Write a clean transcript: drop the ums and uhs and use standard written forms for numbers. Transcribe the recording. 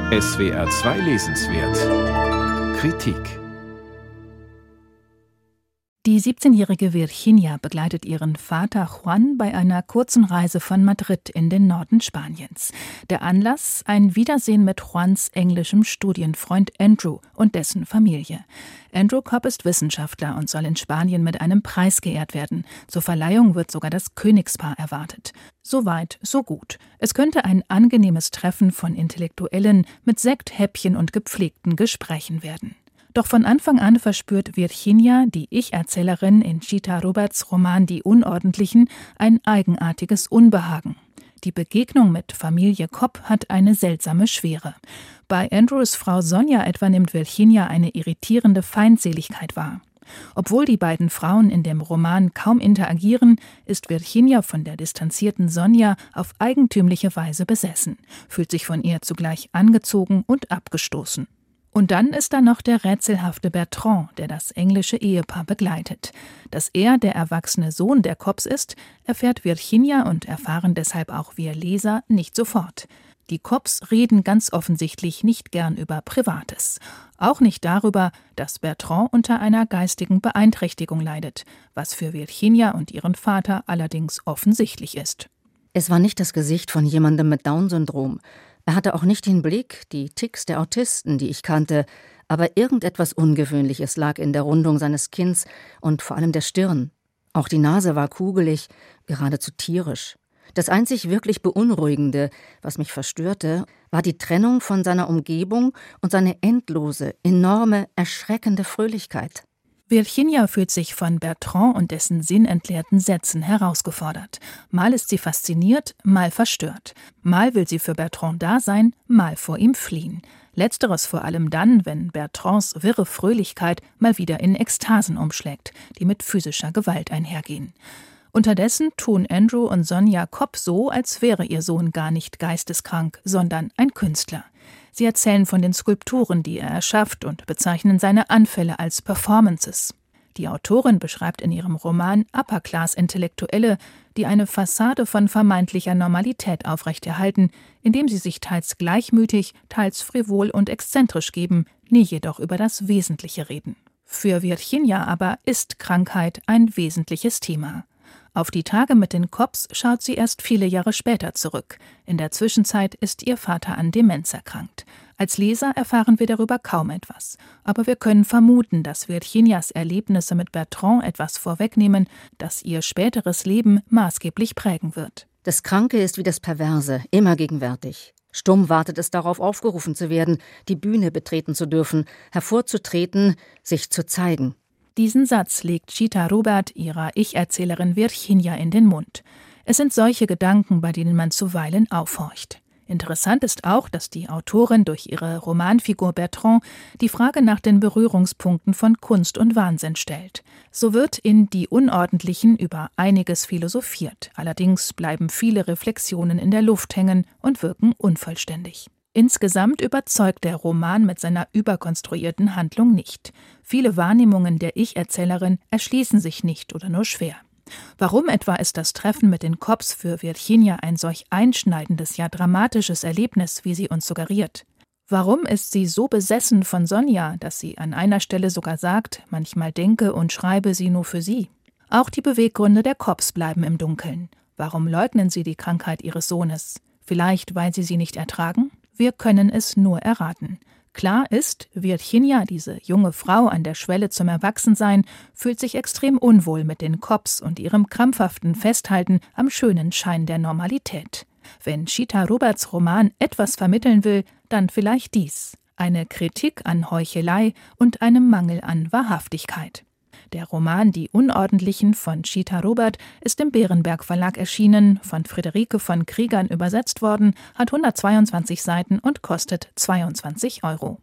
SWR 2 Lesenswert Kritik. Die 17-jährige Virginia begleitet ihren Vater Juan bei einer kurzen Reise von Madrid in den Norden Spaniens. Der Anlass: ein Wiedersehen mit Juans englischem Studienfreund Andrew und dessen Familie. Andrew Cobb ist Wissenschaftler und soll in Spanien mit einem Preis geehrt werden. Zur Verleihung wird sogar das Königspaar erwartet. So weit, so gut. Es könnte ein angenehmes Treffen von Intellektuellen mit Sekt, Häppchen und gepflegten Gesprächen werden. Doch von Anfang an verspürt Virginia, die Ich-Erzählerin in Chita Roberts Roman Die Unordentlichen, ein eigenartiges Unbehagen. Die Begegnung mit Familie Cobb hat eine seltsame Schwere. Bei Andrews Frau Sonja etwa nimmt Virginia eine irritierende Feindseligkeit wahr. Obwohl die beiden Frauen in dem Roman kaum interagieren, ist Virginia von der distanzierten Sonja auf eigentümliche Weise besessen, fühlt sich von ihr zugleich angezogen und abgestoßen. Und dann ist da noch der rätselhafte Bertrand, der das englische Ehepaar begleitet. Dass er der erwachsene Sohn der Cobbs ist, erfährt Virginia und erfahren deshalb auch wir Leser nicht sofort. Die Cobbs reden ganz offensichtlich nicht gern über Privates. Auch nicht darüber, dass Bertrand unter einer geistigen Beeinträchtigung leidet, was für Virginia und ihren Vater allerdings offensichtlich ist. Es war nicht das Gesicht von jemandem mit Down-Syndrom. Er hatte auch nicht den Blick, die Ticks der Autisten, die ich kannte, aber irgendetwas Ungewöhnliches lag in der Rundung seines Kinns und vor allem der Stirn. Auch die Nase war kugelig, geradezu tierisch. Das einzig wirklich Beunruhigende, was mich verstörte, war die Trennung von seiner Umgebung und seine endlose, enorme, erschreckende Fröhlichkeit. Virginia fühlt sich von Bertrand und dessen sinnentleerten Sätzen herausgefordert. Mal ist sie fasziniert, mal verstört. Mal will sie für Bertrand da sein, mal vor ihm fliehen. Letzteres vor allem dann, wenn Bertrands wirre Fröhlichkeit mal wieder in Ekstasen umschlägt, die mit physischer Gewalt einhergehen. Unterdessen tun Andrew und Sonja Cobb so, als wäre ihr Sohn gar nicht geisteskrank, sondern ein Künstler. Sie erzählen von den Skulpturen, die er erschafft, und bezeichnen seine Anfälle als Performances. Die Autorin beschreibt in ihrem Roman Upper-Class-Intellektuelle, die eine Fassade von vermeintlicher Normalität aufrechterhalten, indem sie sich teils gleichmütig, teils frivol und exzentrisch geben, nie jedoch über das Wesentliche reden. Für Virginia aber ist Krankheit ein wesentliches Thema. Auf die Tage mit den Cobbs schaut sie erst viele Jahre später zurück. In der Zwischenzeit ist ihr Vater an Demenz erkrankt. Als Leser erfahren wir darüber kaum etwas. Aber wir können vermuten, dass Virginias Erlebnisse mit Bertrand etwas vorwegnehmen, das ihr späteres Leben maßgeblich prägen wird. Das Kranke ist wie das Perverse, immer gegenwärtig. Stumm wartet es darauf, aufgerufen zu werden, die Bühne betreten zu dürfen, hervorzutreten, sich zu zeigen. Diesen Satz legt Chita Robert ihrer Ich-Erzählerin Virginia in den Mund. Es sind solche Gedanken, bei denen man zuweilen aufhorcht. Interessant ist auch, dass die Autorin durch ihre Romanfigur Bertrand die Frage nach den Berührungspunkten von Kunst und Wahnsinn stellt. So wird in Die Unordentlichen über einiges philosophiert. Allerdings bleiben viele Reflexionen in der Luft hängen und wirken unvollständig. Insgesamt überzeugt der Roman mit seiner überkonstruierten Handlung nicht. Viele Wahrnehmungen der Ich-Erzählerin erschließen sich nicht oder nur schwer. Warum etwa ist das Treffen mit den Cobbs für Virginia ein solch einschneidendes, ja dramatisches Erlebnis, wie sie uns suggeriert? Warum ist sie so besessen von Sonja, dass sie an einer Stelle sogar sagt, manchmal denke und schreibe sie nur für sie? Auch die Beweggründe der Cobbs bleiben im Dunkeln. Warum leugnen sie die Krankheit ihres Sohnes? Vielleicht, weil sie nicht ertragen? Wir können es nur erraten. Klar ist, Virginia, diese junge Frau an der Schwelle zum Erwachsensein, fühlt sich extrem unwohl mit den Cobbs und ihrem krampfhaften Festhalten am schönen Schein der Normalität. Wenn Chita Roberts Roman etwas vermitteln will, dann vielleicht dies: eine Kritik an Heuchelei und einem Mangel an Wahrhaftigkeit. Der Roman Die Unordentlichen von Chita Robert ist im Berenberg Verlag erschienen, von Friederike von Kriegern übersetzt worden, hat 122 Seiten und kostet 22 €.